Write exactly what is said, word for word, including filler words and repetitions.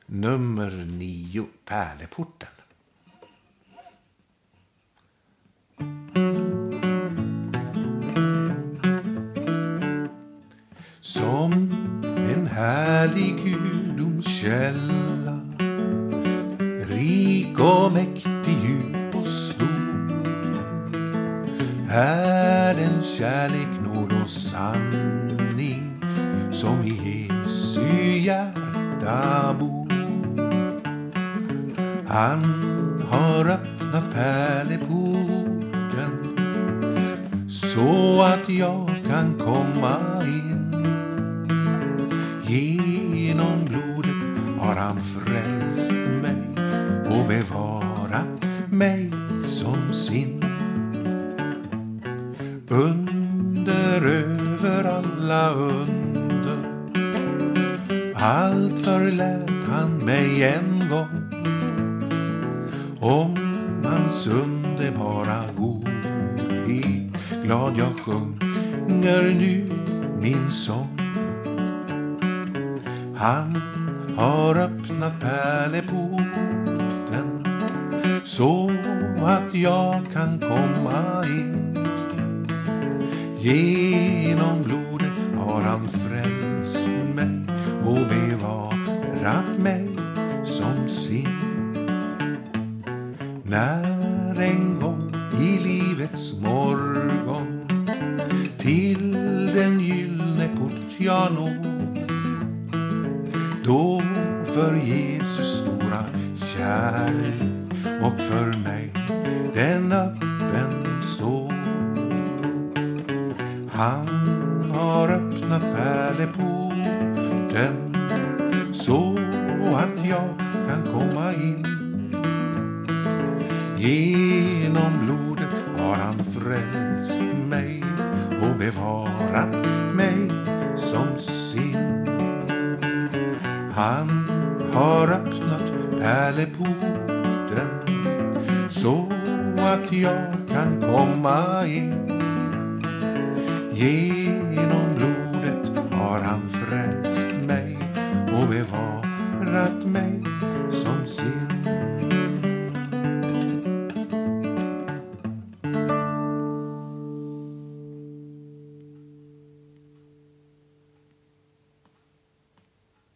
nummer nio, Pärleporten. Som en härlig gudomskälla, rik och mäktig, djup och stor, är den kärlek, nåd och sanning som i Jesu hjärta bor. Han har öppnat pärleporten så att jag kan komma in. Genom blodet har han frälst mig och bevarat mig som sin. Under över alla under, allt förlät han mig en gång. Om hans underbara godhet glad jag sjunger nu min sång. Han har öppnat pärleporten så att jag kan komma in. Genom blodet har han frälst mig och bevarat mig som sin. När en gång i livets morgon till den gyllene port jag når, då för Jesus stora kärlek och för mig den öppen står. Han har öppnat pärleporten så att jag kan komma in. Genom blodet har han frälst mig och bevarat mig som sin. Han har öppnat pärleporten så att jag kan komma in. Genom blodet har han frälst mig och bevarat mig